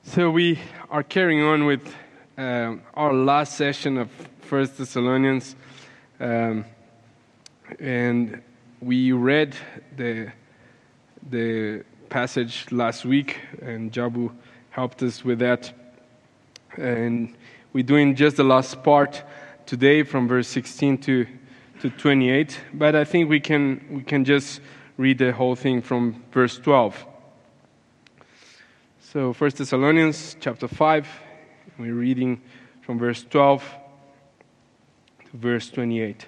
So we are carrying on with our last session of First Thessalonians, and we read the passage last week, and Jabu helped us with that. And we're doing just the last part today, from verse 16 to 28. But I think we can just read the whole thing from verse 12. So 1 Thessalonians chapter 5, we're reading from verse 12 to verse 28.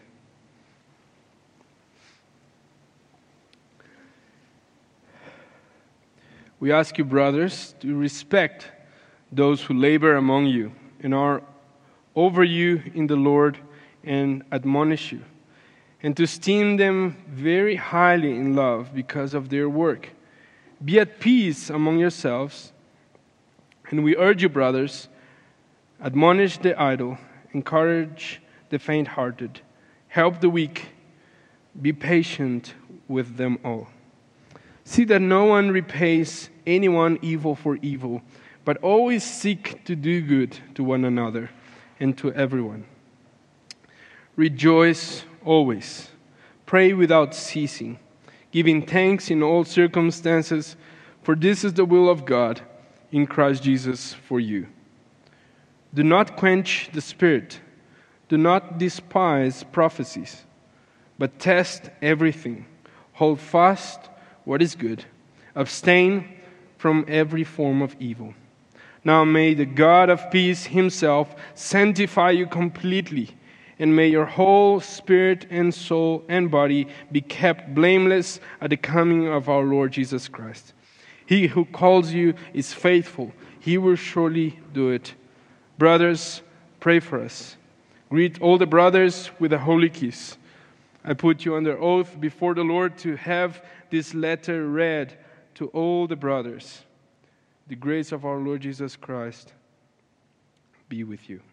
We ask you, brothers, to respect those who labor among you and are over you in the Lord and admonish you, and to esteem them very highly in love because of their work. Be at peace among yourselves. And we urge you, brothers, admonish the idle, encourage the faint-hearted, help the weak, be patient with them all. See that no one repays anyone evil for evil, but always seek to do good to one another and to everyone. Rejoice always, pray without ceasing, giving thanks in all circumstances, for this is the will of God in Christ Jesus for you. Do not quench the spirit. Do not despise prophecies, but test everything. Hold fast what is good. Abstain from every form of evil. Now may the God of peace himself sanctify you completely, and may your whole spirit and soul and body be kept blameless at the coming of our Lord Jesus Christ. He who calls you is faithful. He will surely do it. Brothers, pray for us. Greet all the brothers with a holy kiss. I put you under oath before the Lord to have this letter read to all the brothers. The grace of our Lord Jesus Christ be with you.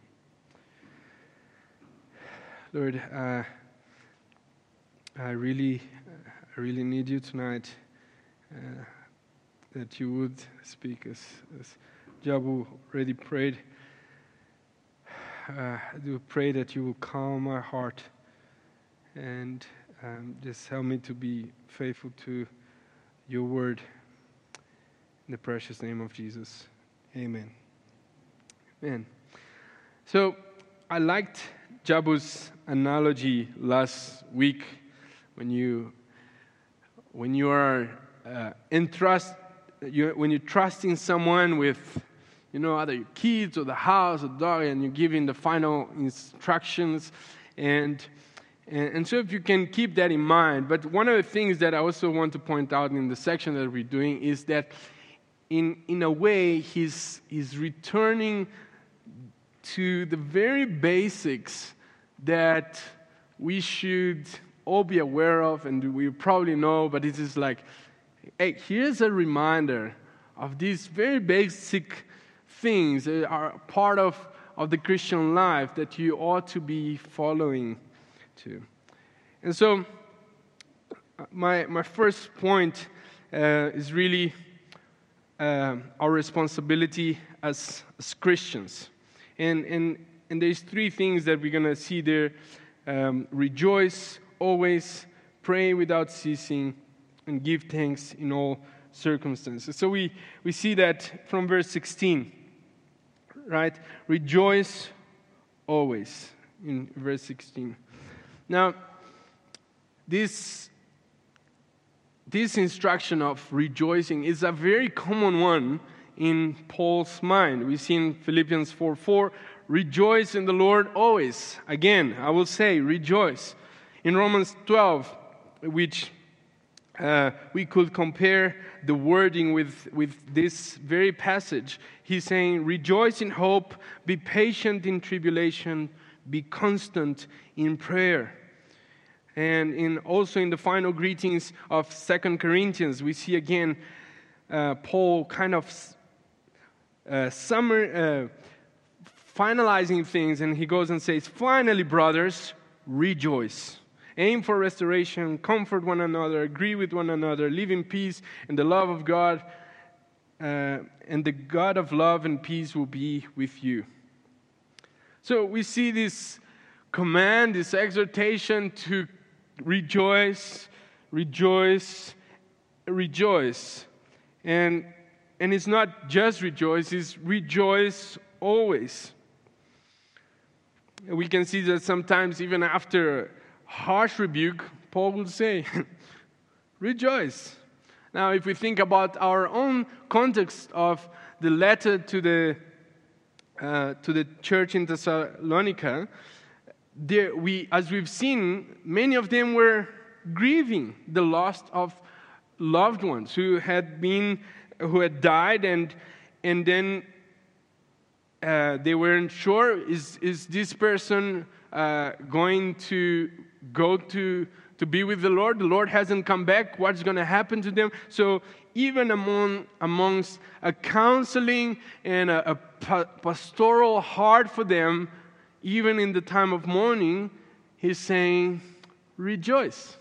Lord, I really need you tonight. That you would speak as Jabu already prayed. I do pray that you will calm my heart and just help me to be faithful to your word. In the precious name of Jesus. Amen. Amen. So I liked Jabu's analogy last week when you are when you trust in someone with, either your kids or the house or the dog, and you're giving the final instructions, and so if you can keep that in mind. But one of the things that I also want to point out in the section that we're doing is that in a way he's returning to the very basics that we should all be aware of, and we probably know, but it is like, hey, here's a reminder of these very basic things that are part of the Christian life that you ought to be following to. And so my first point is really our responsibility as Christians. And there's three things that we're going to see there. Rejoice always, pray without ceasing, and give thanks in all circumstances. So we see that from verse 16, right? Rejoice always, in verse 16. Now, this instruction of rejoicing is a very common one in Paul's mind. We see in Philippians 4:4, rejoice in the Lord always. Again, I will say, rejoice. In Romans 12, which we could compare the wording with this very passage. He's saying, rejoice in hope, be patient in tribulation, be constant in prayer. And also in the final greetings of 2 Corinthians, we see again Paul kind of finalizing things, and he goes and says, finally, brothers, rejoice. Aim for restoration, comfort one another, agree with one another, live in peace and the love of God, and the God of love and peace will be with you. So we see this command, this exhortation to rejoice, rejoice, rejoice. And it's not just rejoice, it's rejoice always. We can see that sometimes even after harsh rebuke, Paul will say, rejoice. Now, if we think about our own context of the letter to the church in Thessalonica, as we've seen, many of them were grieving the loss of loved ones who had died, and then they weren't sure, is this person going to go to be with the Lord? The Lord hasn't come back. What's going to happen to them? So even amongst a counseling and a pastoral heart for them, even in the time of mourning, he's saying, rejoice.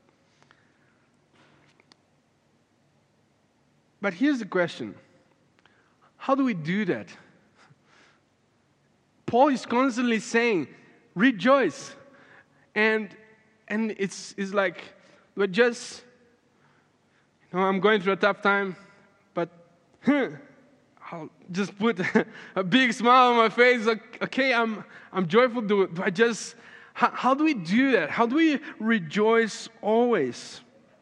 But here's the question. How do we do that? Paul is constantly saying, rejoice. And it's like, we're just, I'm going through a tough time, but I'll just put a big smile on my face. Like, okay, I'm joyful. How do we do that? How do we rejoice always?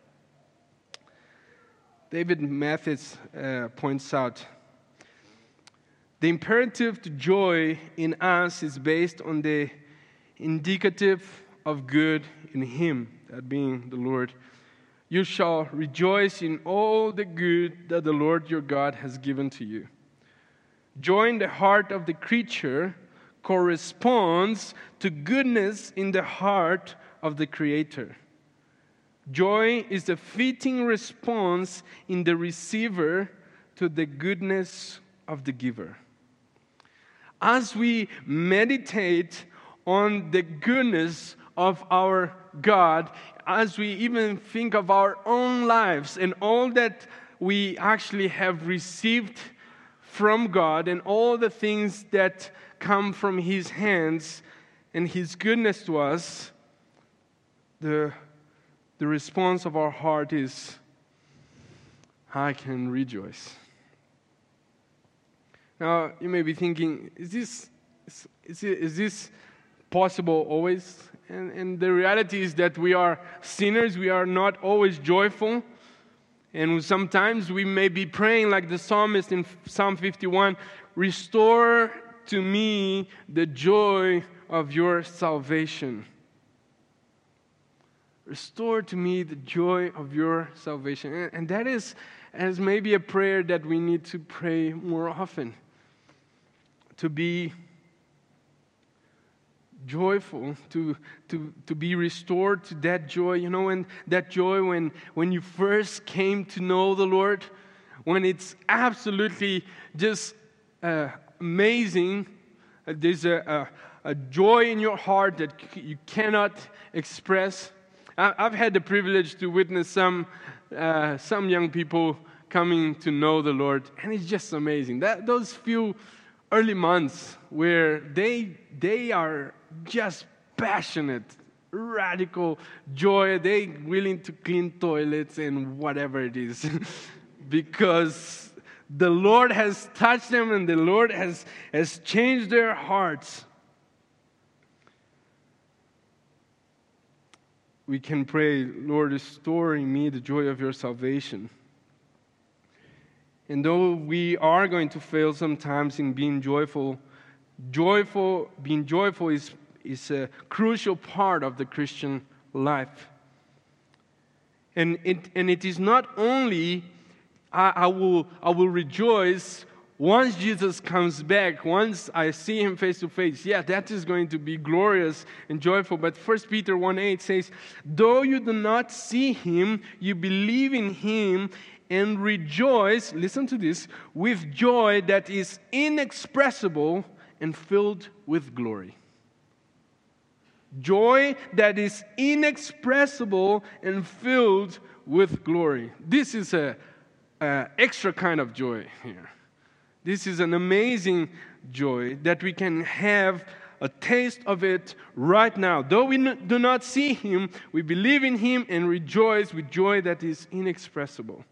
David Mathis points out, the imperative to joy in us is based on the indicative of good in Him, that being the Lord. You shall rejoice in all the good that the Lord your God has given to you. Joy in the heart of the creature corresponds to goodness in the heart of the Creator. Joy is the fitting response in the receiver to the goodness of the giver. As we meditate on the goodness of our God, as we even think of our own lives and all that we actually have received from God and all the things that come from His hands and His goodness to us, the response of our heart is, I can rejoice. Now, you may be thinking, is this possible always? And the reality is that we are sinners. We are not always joyful. And sometimes we may be praying like the psalmist in Psalm 51, restore to me the joy of your salvation. Restore to me the joy of your salvation. And that is as maybe a prayer that we need to pray more often. To be joyful, to be restored to that joy, and that joy when you first came to know the Lord, when it's absolutely just amazing. There's a joy in your heart that you cannot express. I've had the privilege to witness some young people coming to know the Lord, and it's just amazing. Those few early months where they are just passionate, radical joy. They willing to clean toilets and whatever it is, because the Lord has touched them and the Lord has changed their hearts. We can pray, Lord, restore in me the joy of your salvation. And though we are going to fail sometimes in being joyful, being joyful is a crucial part of the Christian life. And it is not only I will rejoice once Jesus comes back, once I see Him face to face. Yeah, that is going to be glorious and joyful. But 1 Peter 1:8 says, though you do not see Him, you believe in Him and rejoice, listen to this, with joy that is inexpressible and filled with glory. Joy that is inexpressible and filled with glory. This is a extra kind of joy here. This is an amazing joy that we can have a taste of it right now. Though we do not see Him, we believe in Him and rejoice with joy that is inexpressible.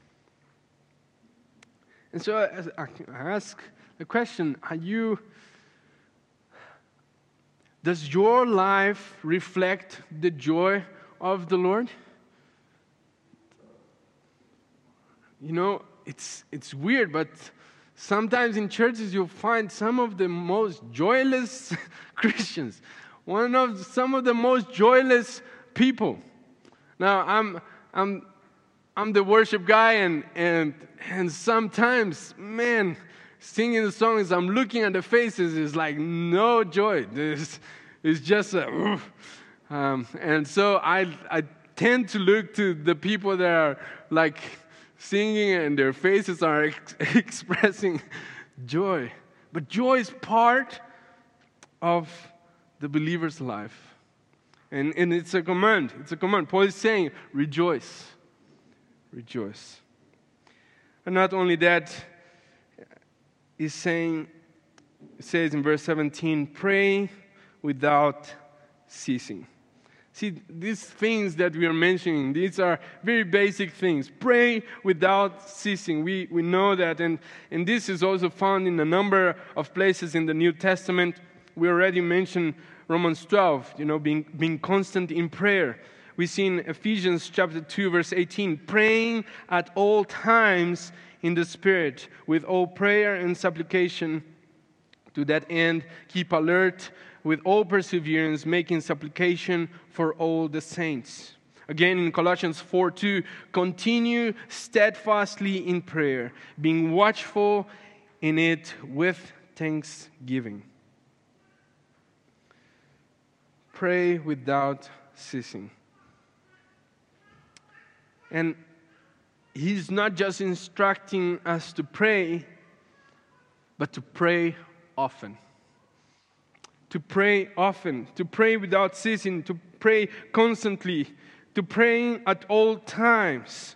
And so I ask the question, does your life reflect the joy of the Lord? You know, it's weird, but sometimes in churches you'll find some of the most joyless Christians, some of the most joyless people. Now I'm the worship guy, and sometimes, man, singing the songs, I'm looking at the faces, is like no joy. It's just and so I tend to look to the people that are like singing and their faces are expressing joy. But joy is part of the believer's life. And it's a command. It's a command. Paul is saying, rejoice. Rejoice. And not only that, it says in verse 17, pray without ceasing. See, these things that we are mentioning, these are very basic things. Pray without ceasing. We know that. And this is also found in a number of places in the New Testament. We already mentioned Romans 12, being constant in prayer. We see in Ephesians chapter 2, verse 18, praying at all times in the Spirit, with all prayer and supplication. To that end, keep alert with all perseverance, making supplication for all the saints. Again, in Colossians 4:2, continue steadfastly in prayer, being watchful in it with thanksgiving. Pray without ceasing. And He's not just instructing us to pray, but to pray often. To pray often, to pray without ceasing, to pray constantly, to pray at all times.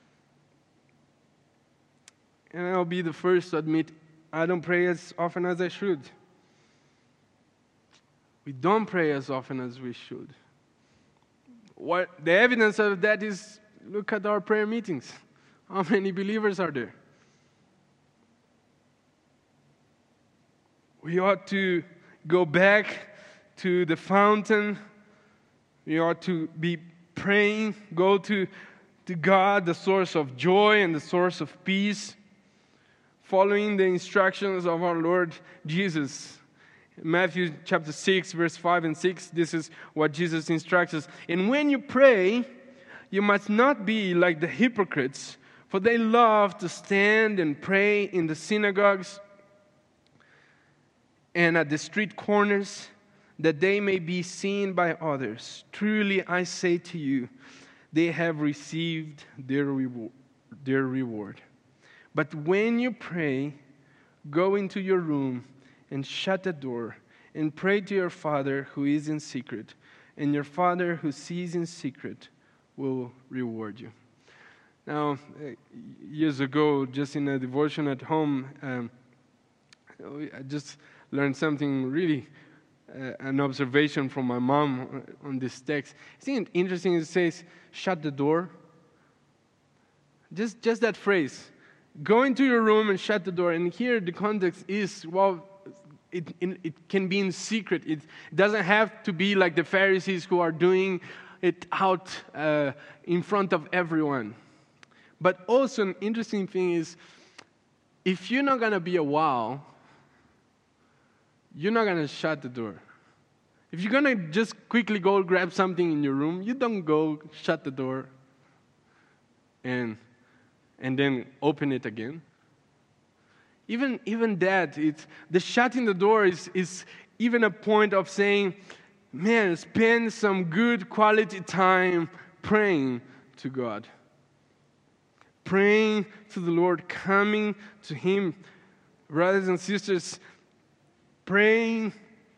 And I'll be the first to admit, I don't pray as often as I should. We don't pray as often as we should. The evidence of that is, look at our prayer meetings. How many believers are there? We ought to go back to the fountain. We ought to be praying. Go to God, the source of joy and the source of peace, following the instructions of our Lord Jesus. Matthew chapter 6, verse 5 and 6, this is what Jesus instructs us. And when you pray, you must not be like the hypocrites, for they love to stand and pray in the synagogues and at the street corners, that they may be seen by others. Truly I say to you, they have received their reward. But when you pray, go into your room and shut the door, and pray to your Father who is in secret, and your Father who sees in secret will reward you. Now, years ago, just in a devotion at home, I just learned something really, an observation from my mom on this text. Isn't it interesting? It says, shut the door. Just that phrase. Go into your room and shut the door. And here the context is, well, it can be in secret. It doesn't have to be like the Pharisees who are doing it out in front of everyone. But also an interesting thing is, if you're not going to be a wow, you're not going to shut the door. If you're going to just quickly go grab something in your room, you don't go shut the door and then open it again. Even that, the shutting the door is even a point of saying, man, spend some good quality time praying to God. Praying to the Lord, coming to Him. Brothers and sisters, praying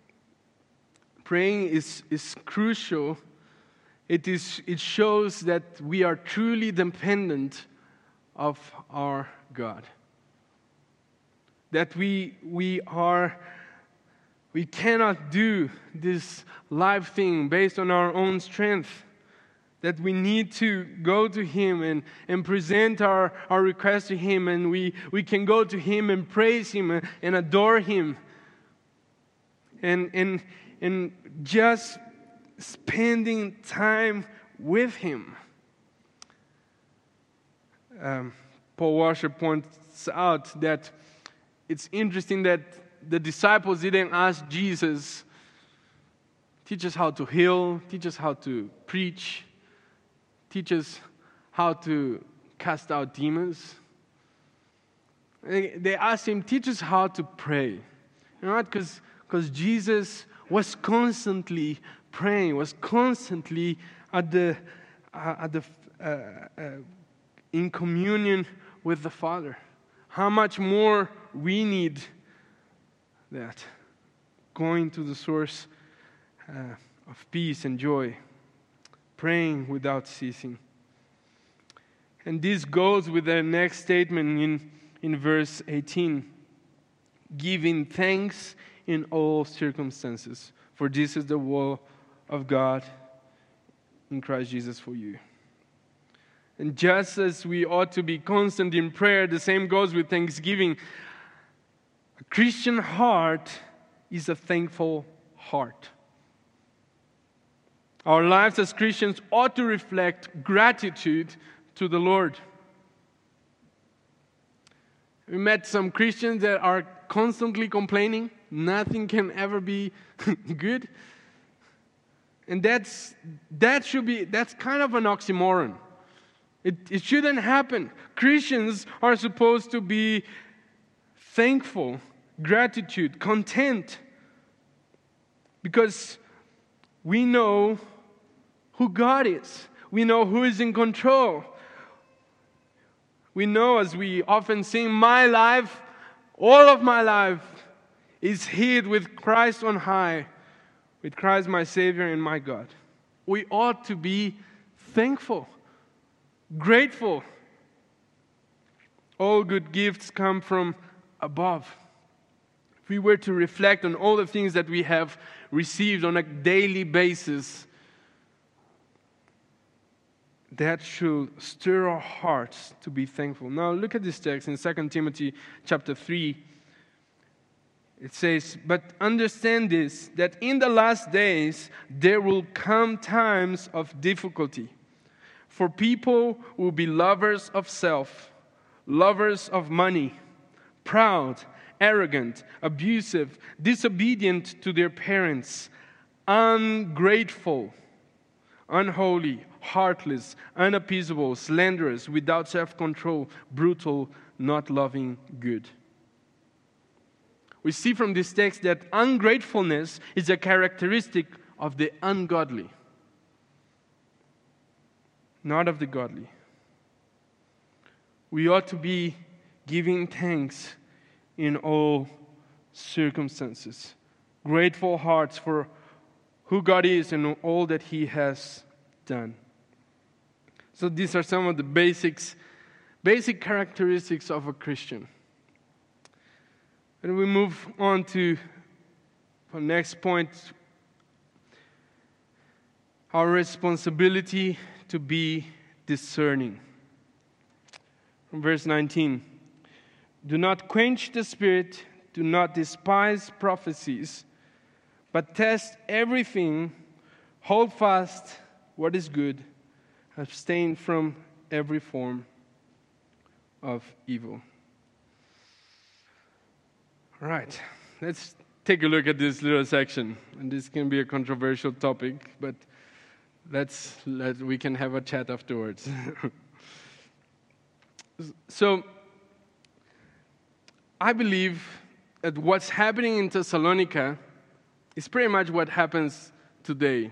is crucial. It shows that we are truly dependent of our God. That we cannot do this life thing based on our own strength. That we need to go to Him and present our request to Him, and we can go to Him and praise Him and adore Him. And just spending time with Him. Paul Washer points out that it's interesting that the disciples didn't ask Jesus, teach us how to heal, teach us how to preach, teach us how to cast out demons. They asked Him, teach us how to pray. You know what? Because Jesus was constantly praying, was constantly in communion with the Father. How much more we need that, going to the source of peace and joy, praying without ceasing. And this goes with the next statement in verse 18, giving thanks in all circumstances, for this is the will of God in Christ Jesus for you. And just as we ought to be constant in prayer, the same goes with thanksgiving. A Christian heart is a thankful heart. Our lives as Christians ought to reflect gratitude to the Lord. We met some Christians that are constantly complaining. Nothing can ever be good. And that's kind of an oxymoron. It shouldn't happen. Christians are supposed to be thankful, gratitude, content. Because we know who God is. We know who is in control. We know, as we often sing, my life, all of my life is hid with Christ on high, with Christ my Savior and my God. We ought to be thankful, grateful. All good gifts come from above. If we were to reflect on all the things that we have received on a daily basis, that should stir our hearts to be thankful. Now look at this text in 2 Timothy chapter 3. It says, "But understand this, that in the last days there will come times of difficulty. For people will be lovers of self, lovers of money, proud, arrogant, abusive, disobedient to their parents, ungrateful, unholy, heartless, unappeasable, slanderous, without self-control, brutal, not loving good." We see from this text that ungratefulness is a characteristic of the ungodly, not of the godly. We ought to be giving thanks in all circumstances. Grateful hearts for who God is and all that He has done. So these are some of the basic characteristics of a Christian. And we move on to the next point, our responsibility to be discerning. From verse 19, "Do not quench the spirit, do not despise prophecies, but test everything, hold fast what is good, abstain from every form of evil." All right, let's take a look at this little section. And this can be a controversial topic, but we can have a chat afterwards. So, I believe that what's happening in Thessalonica is pretty much what happens today.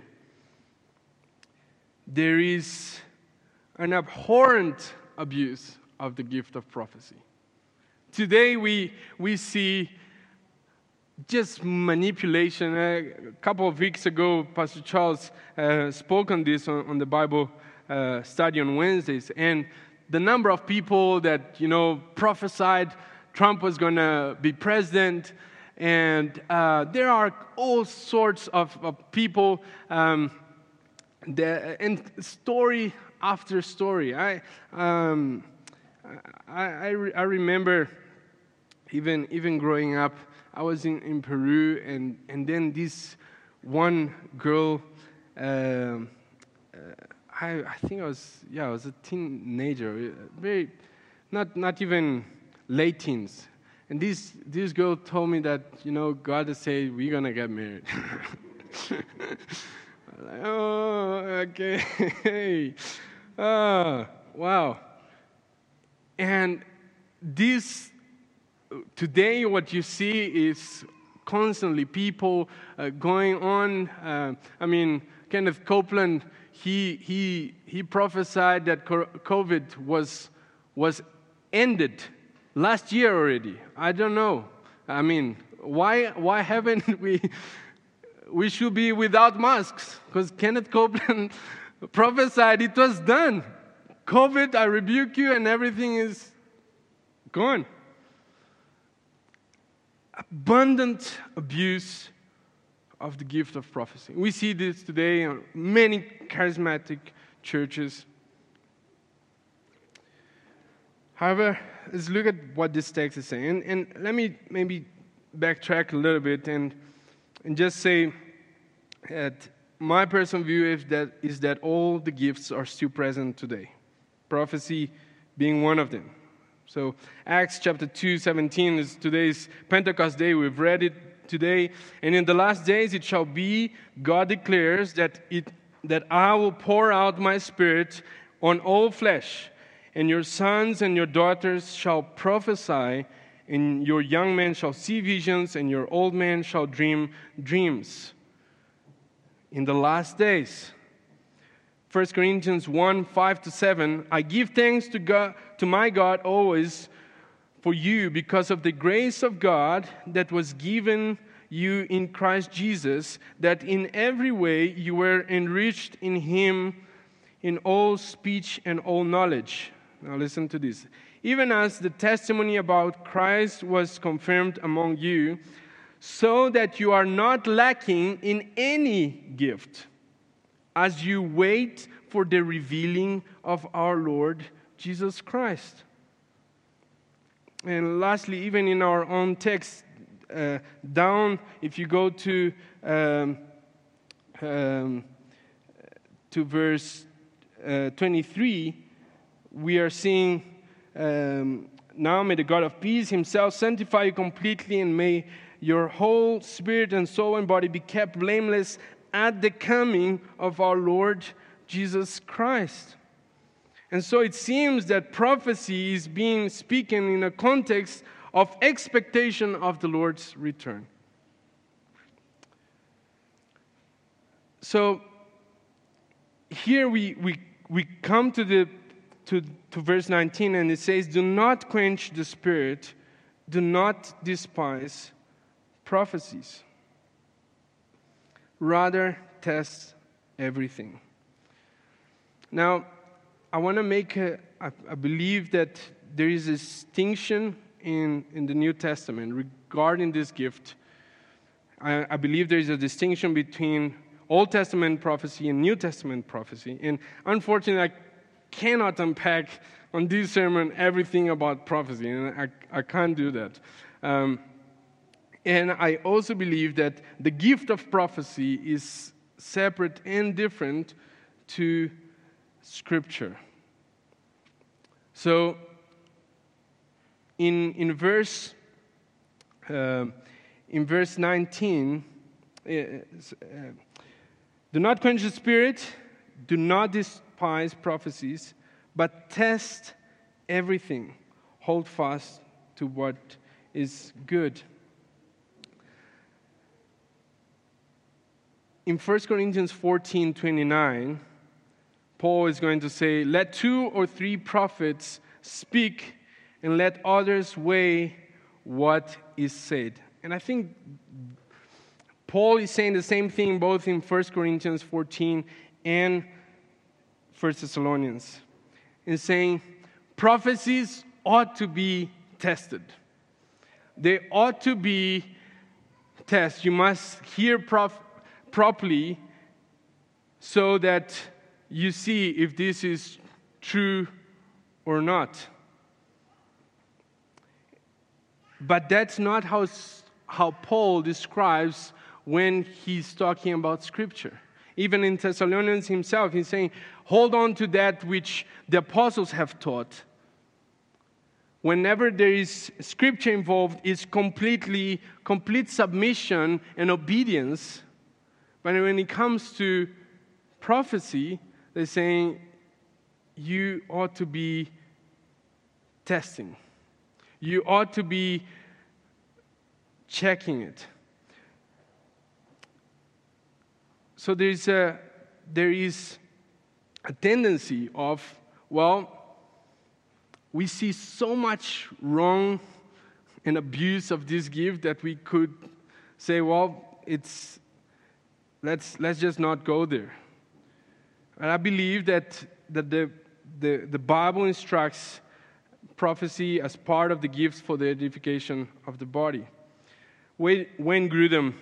There is an abhorrent abuse of the gift of prophecy. Today we see just manipulation. A couple of weeks ago, Pastor Charles spoke on this on the Bible study on Wednesdays, and the number of people that, prophesied Trump was going to be president. And there are all sorts of people, and story after story. I remember even growing up, I was in Peru, and then this one girl, I think I was a teenager, very not even late teens. And this girl told me that, God has said, we're going to get married. I'm like, oh, okay. Wow. And today what you see is constantly people going on. Kenneth Copeland, he prophesied that COVID was ended last year already. I don't know. Why haven't we should be without masks? Because Kenneth Copeland prophesied it was done. COVID, I rebuke you, and everything is gone. Abundant abuse of the gift of prophecy. We see this today in many charismatic churches. However, let's look at what this text is saying. And let me maybe backtrack a little bit and just say that my personal view is that all the gifts are still present today. Prophecy being one of them. So Acts chapter 2:17 is today's Pentecost Day. We've read it today. And in the last days it shall be, God declares, that I will pour out my Spirit on all flesh. And your sons and your daughters shall prophesy, and your young men shall see visions, and your old men shall dream dreams. In the last days. 1 Corinthians 1:5-7, I give thanks to my God always for you, because of the grace of God that was given you in Christ Jesus, that in every way you were enriched in Him in all speech and all knowledge. Now listen to this. Even as the testimony about Christ was confirmed among you, so that you are not lacking in any gift, as you wait for the revealing of our Lord Jesus Christ. And lastly, even in our own text, down, if you go to verse 23, we are seeing, now may the God of peace Himself sanctify you completely, and may your whole spirit and soul and body be kept blameless at the coming of our Lord Jesus Christ. And so it seems that prophecy is being spoken in a context of expectation of the Lord's return. So here we come to verse 19, and it says, do not quench the spirit, do not despise prophecies. Rather, test everything. Now, I want to make I believe that there is a distinction in the New Testament regarding this gift. I believe there is a distinction between Old Testament prophecy and New Testament prophecy. And unfortunately, I cannot unpack on this sermon everything about prophecy, and I can't do that. And I also believe that the gift of prophecy is separate and different to Scripture. So, in verse 19, do not quench the spirit, do not despise prophecies, but test everything. Hold fast to what is good. In 1 Corinthians 14:29, Paul is going to say, let 2 or 3 prophets speak, and let others weigh what is said. And I think Paul is saying the same thing both in 1 Corinthians 14 and 1 Thessalonians. He's saying, prophecies ought to be tested. They ought to be tested. You must hear properly so that you see if this is true or not. But that's not how Paul describes when he's talking about Scripture. Even in Thessalonians himself, he's saying, hold on to that which the apostles have taught. Whenever there is Scripture involved, it's complete submission and obedience. But when it comes to prophecy, they're saying, you ought to be testing. You ought to be checking it. So there is a tendency of, we see so much wrong and abuse of this gift that we could say, let's just not go there. And I believe that the Bible instructs prophecy as part of the gifts for the edification of the body. Wayne Grudem,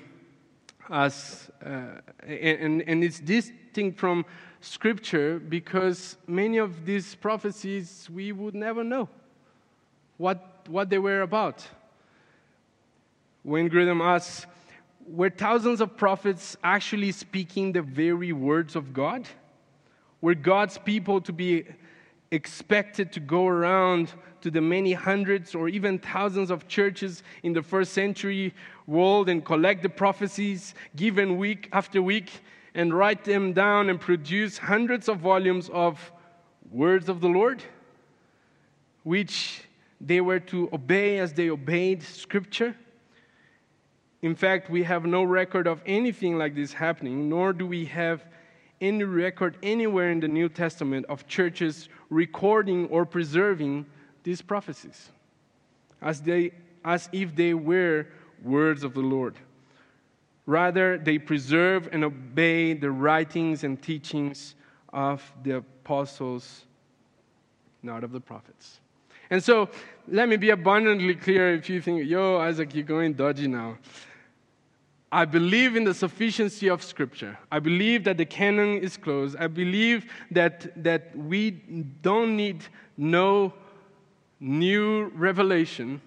and it's distinct from Scripture because many of these prophecies we would never know what they were about. Wayne Grudem asks, were thousands of prophets actually speaking the very words of God? Were God's people to be expected to go around to the many hundreds or even thousands of churches in the first century world and collect the prophecies given week after week and write them down and produce hundreds of volumes of words of the Lord, which they were to obey as they obeyed Scripture? In fact, we have no record of anything like this happening, nor do we have any record anywhere in the New Testament of churches recording or preserving these prophecies as if they were words of the Lord. Rather, they preserve and obey the writings and teachings of the apostles, not of the prophets. And so, let me be abundantly clear if you think, Isaac, you're going dodgy now. I believe in the sufficiency of Scripture. I believe that the canon is closed. I believe that we don't need no new revelation.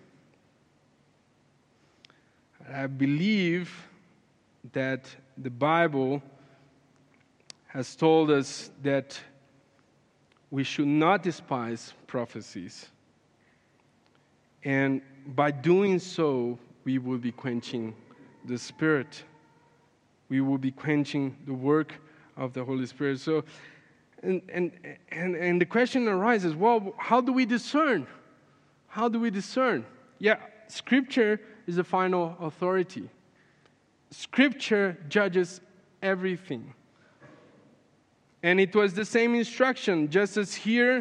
I believe that the Bible has told us that we should not despise prophecies. And by doing so, we will be quenching the Spirit. We will be quenching the work of the Holy Spirit. So, and the question arises, how do we discern? How do we discern? Yeah, Scripture is the final authority. Scripture judges everything. And it was the same instruction, just as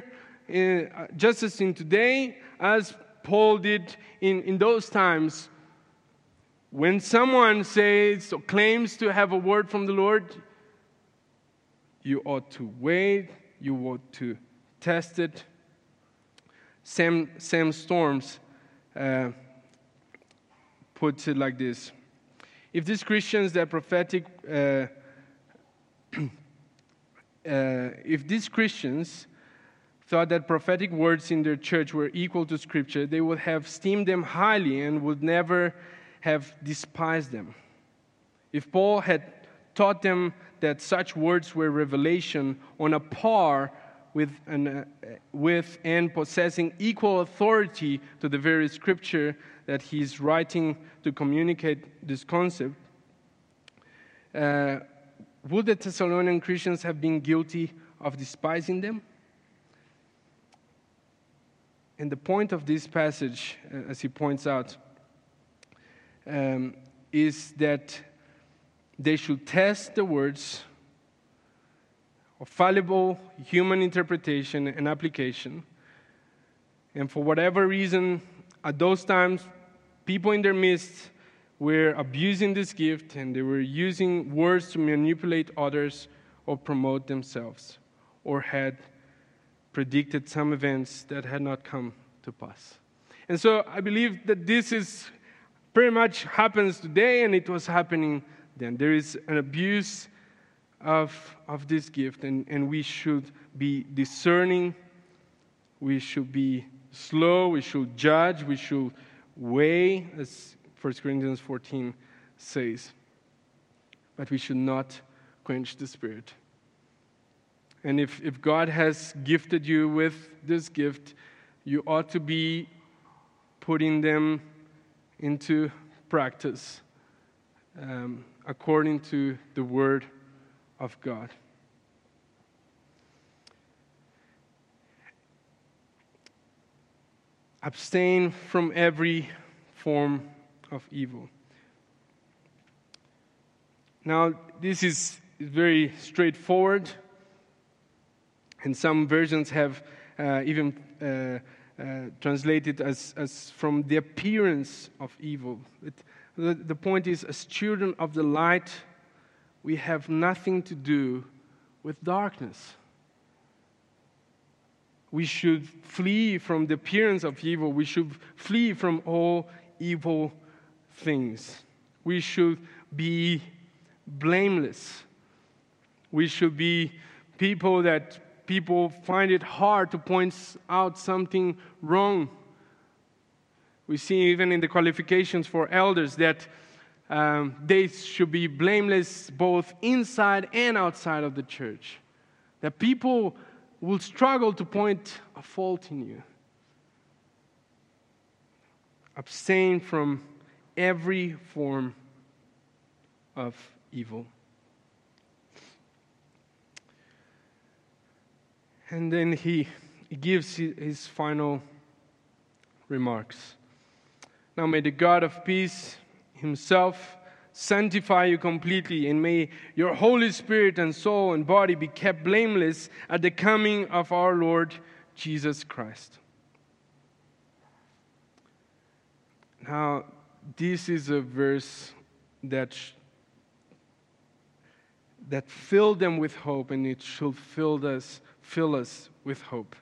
in today, as Paul did in those times. When someone says or claims to have a word from the Lord, you ought to wait, you ought to test it. Sam Storms puts it like this. If these Christians that prophetic, if these Christians thought that prophetic words in their church were equal to Scripture, they would have esteemed them highly and would never have despised them. If Paul had taught them that such words were revelation on a par with and possessing equal authority to the very Scripture that he's writing to communicate this concept, would the Thessalonian Christians have been guilty of despising them? And the point of this passage, as he points out, is that they should test the words of fallible human interpretation and application. And for whatever reason, at those times, people in their midst were abusing this gift and they were using words to manipulate others or promote themselves, or had predicted some events that had not come to pass. And so I believe that this is pretty much happens today, and it was happening then. There is an abuse of this gift, and we should be discerning. We should be slow. We should judge. We should weigh, as 1 Corinthians 14 says. But we should not quench the Spirit. And if God has gifted you with this gift, you ought to be putting them into practice according to the Word of God. Abstain from every form of evil. Now, this is very straightforward, and some versions have even translated as from the appearance of evil. The point is, as children of the light, we have nothing to do with darkness. We should flee from the appearance of evil. We should flee from all evil things. We should be blameless. We should be people that people find it hard to point out something wrong. We see even in the qualifications for elders that they should be blameless both inside and outside of the church. That people will struggle to point a fault in you. Abstain from every form of evil. And then he gives his final remarks. Now may the God of peace himself sanctify you completely, and may your Holy Spirit and soul and body be kept blameless at the coming of our Lord Jesus Christ. Now, this is a verse that filled them with hope, and it should fill us with hope.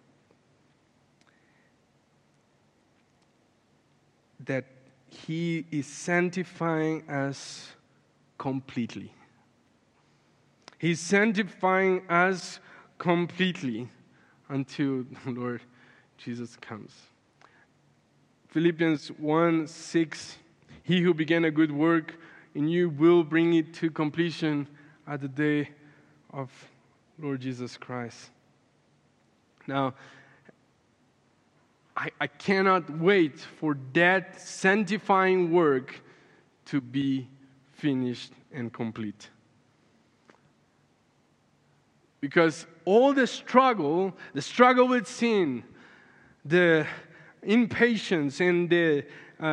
That He is sanctifying us completely. He's sanctifying us completely until the Lord Jesus comes. Philippians 1:6, He who began a good work in you will bring it to completion at the day of Lord Jesus Christ. Now, I cannot wait for that sanctifying work to be finished and complete. Because all the struggle with sin, the impatience and the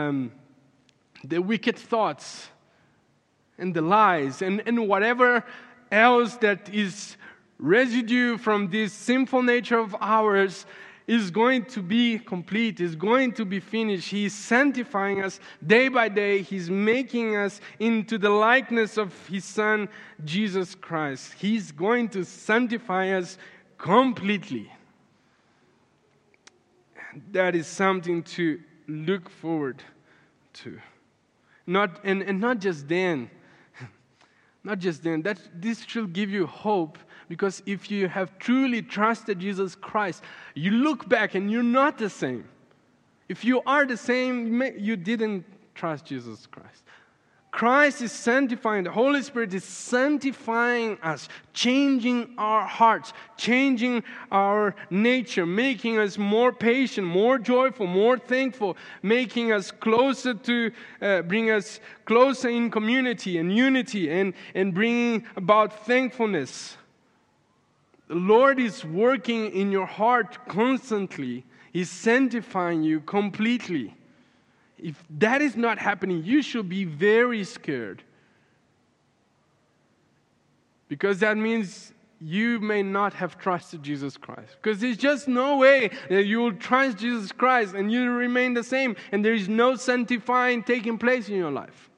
wicked thoughts and the lies and whatever else that is residue from this sinful nature of ours is going to be complete, is going to be finished. He is sanctifying us day by day. He's making us into the likeness of His Son, Jesus Christ. He's going to sanctify us completely. That is something to look forward to. Not just then. Not just then. This should give you hope, because if you have truly trusted Jesus Christ, you look back and you're not the same. If you are the same, you didn't trust Jesus Christ. Christ is sanctifying, the Holy Spirit is sanctifying us, changing our hearts, changing our nature, making us more patient, more joyful, more thankful, making us closer to, bring us closer in community and unity, and bringing about thankfulness. The Lord is working in your heart constantly. He's sanctifying you completely. If that is not happening, you should be very scared. Because that means you may not have trusted Jesus Christ. Because there's just no way that you will trust Jesus Christ and you remain the same, and there is no sanctifying taking place in your life.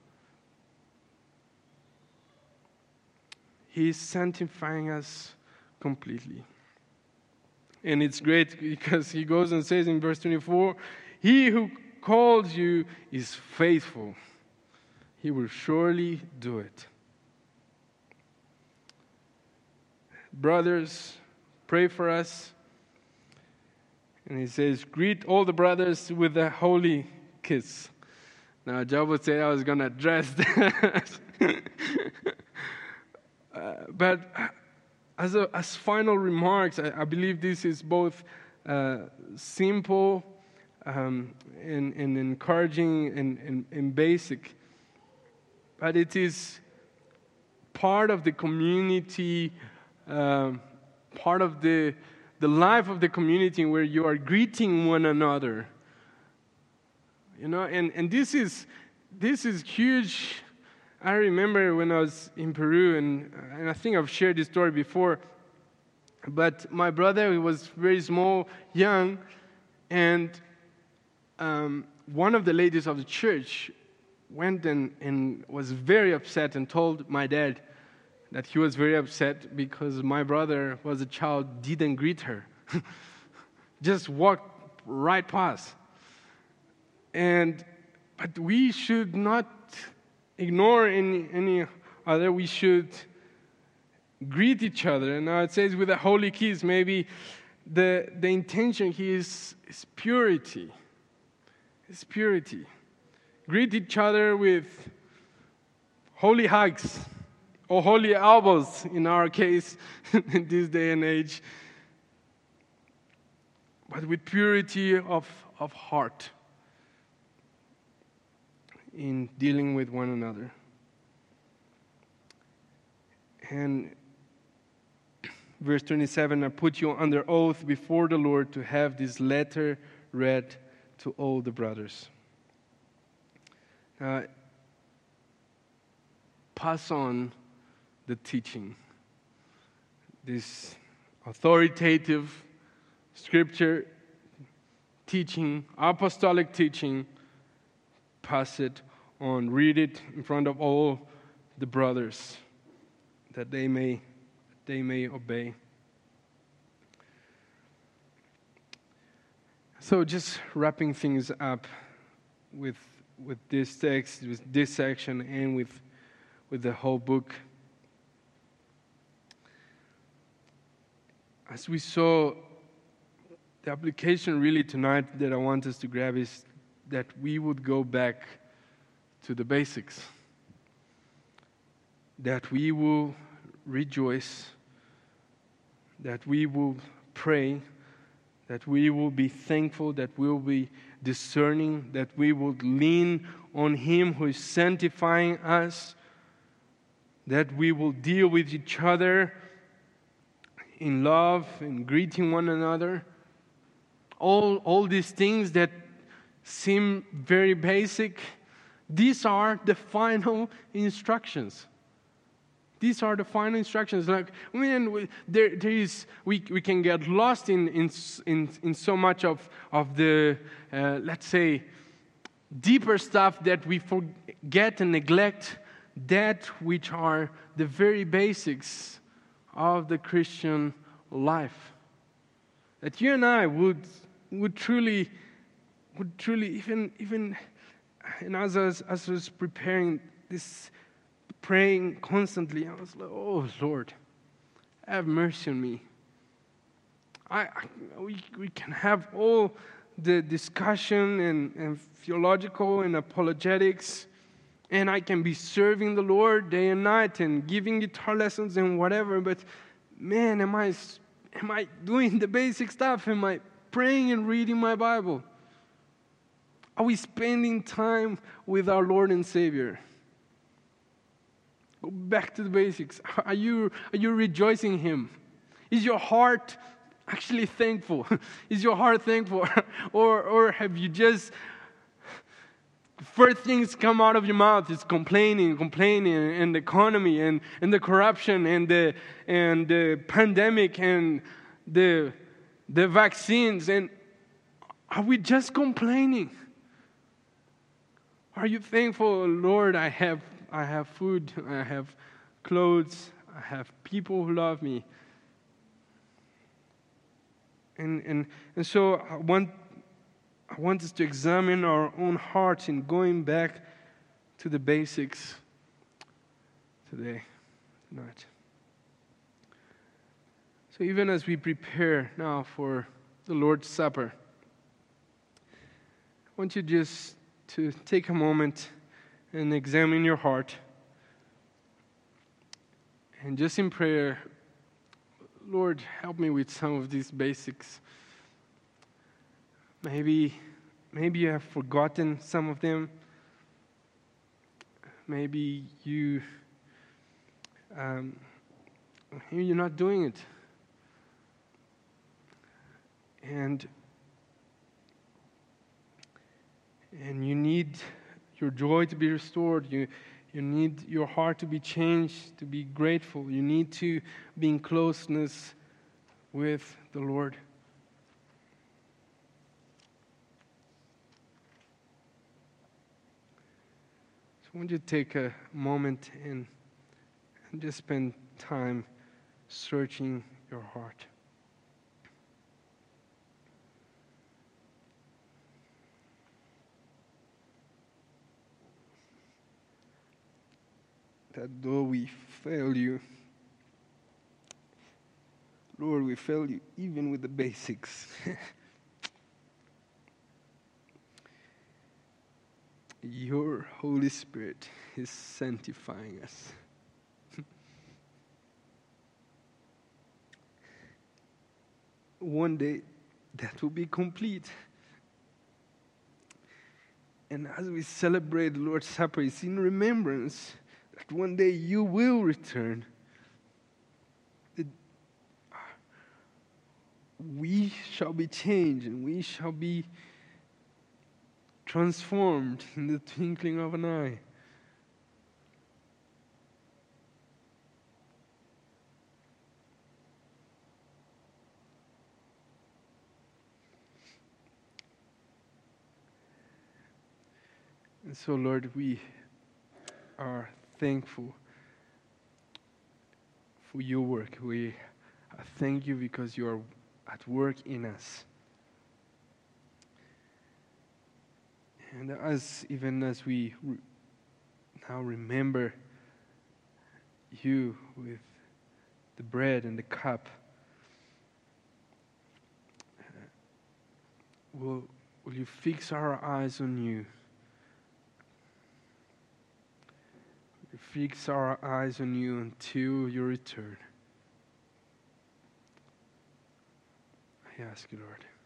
He is sanctifying us completely. And it's great because he goes and says in verse 24, he who calls you is faithful. He will surely do it. Brothers, pray for us. And he says, greet all the brothers with a holy kiss. Now, Job would say I was going to address that. But as final remarks, I believe this is both simple and encouraging and basic. But it is part of the community, part of the life of the community where you are greeting one another. And this is huge. I remember when I was in Peru, and I think I've shared this story before, but my brother, he was very small, young, and one of the ladies of the church went and was very upset and told my dad that he was very upset because my brother was a child, didn't greet her. Just walked right past. But we should not ignore any other. We should greet each other. And now it says with a holy kiss, maybe the intention here is purity. It's purity. Greet each other with holy hugs or holy elbows in our case in this day and age. But with purity of heart in dealing with one another. And verse 27, I put you under oath before the Lord to have this letter read to all the brothers. Pass on the teaching. This authoritative scripture teaching, apostolic teaching, pass it on, read it in front of all the brothers, that they may obey. So just wrapping things up with this text, with this section, and with the whole book. As we saw, the application really tonight that I want us to grab is that we would go back to the basics. That we will rejoice, that we will pray, that we will be thankful, that we will be discerning, that we will lean on Him who is sanctifying us, that we will deal with each other in love and greeting one another. All these things that seem very basic, these are the final instructions. These are the final instructions. Like, man, we can get lost in so much of the let's say deeper stuff that we forget and neglect that which are the very basics of the Christian life. That you and I would truly even and as I was preparing this, praying constantly, I was like, oh Lord, have mercy on me. We can have all the discussion and theological and apologetics, and I can be serving the Lord day and night and giving guitar lessons and whatever, but man, am I doing the basic stuff? Am I praying and reading my Bible? Are we spending time with our Lord and Savior? Go back to the basics. Are you rejoicing Him? Is your heart actually thankful? Is your heart thankful? or have you just, first things come out of your mouth is complaining, and the economy and the corruption and the pandemic and the vaccines, and are we just complaining? Are you thankful, Lord, I have food, I have clothes, I have people who love me. And so I want us to examine our own hearts in going back to the basics tonight. So even as we prepare now for the Lord's Supper, I want you just to take a moment and examine your heart. And just in prayer, Lord, help me with some of these basics. Maybe you have forgotten some of them. Maybe you're not doing it. And you need your joy to be restored. You need your heart to be changed, to be grateful. You need to be in closeness with the Lord. So I want you to take a moment and just spend time searching your heart. That though we fail you, Lord, we fail you even with the basics. Your Holy Spirit is sanctifying us. One day, that will be complete. And as we celebrate the Lord's Supper, it's in remembrance that one day you will return. That we shall be changed and we shall be transformed in the twinkling of an eye. And so, Lord, we are thankful for your work. We thank you because you are at work in us. And even as we now remember you with the bread and the cup, will you fix our eyes on you? Fix our eyes on you until your return. I ask you, Lord.